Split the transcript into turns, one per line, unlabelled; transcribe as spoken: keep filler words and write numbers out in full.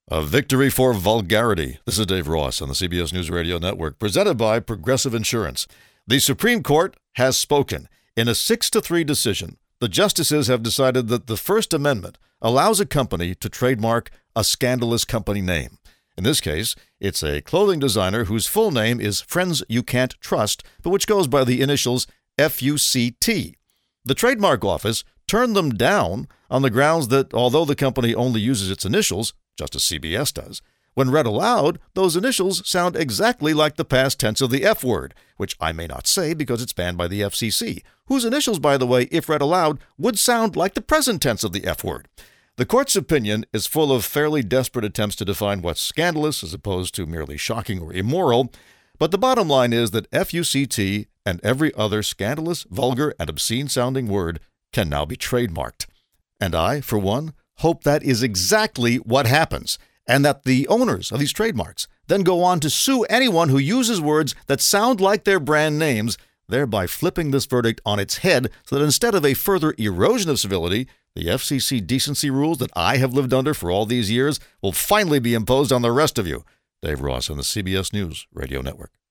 A victory for vulgarity. This is Dave Ross on the C B S News Radio Network, presented by Progressive Insurance. The Supreme Court has spoken. In a six to three decision, the justices have decided that the First Amendment allows a company to trademark a scandalous company name. In this case, it's a clothing designer whose full name is Friends You Can't Trust, but which goes by the initials F U C T. The Trademark Office turned them down on the grounds that although the company only uses its initials, just as C B S does, when read aloud, those initials sound exactly like the past tense of the F word, which I may not say because it's banned by the F C C, whose initials, by the way, if read aloud, would sound like the present tense of the F word. The court's opinion is full of fairly desperate attempts to define what's scandalous as opposed to merely shocking or immoral, but the bottom line is that F U C T and every other scandalous, vulgar, and obscene-sounding word can now be trademarked. And I, for one, hope that is exactly what happens, and that the owners of these trademarks then go on to sue anyone who uses words that sound like their brand names, thereby flipping this verdict on its head so that instead of a further erosion of civility, the F C C decency rules that I have lived under for all these years will finally be imposed on the rest of you. Dave Ross on the C B S News Radio Network.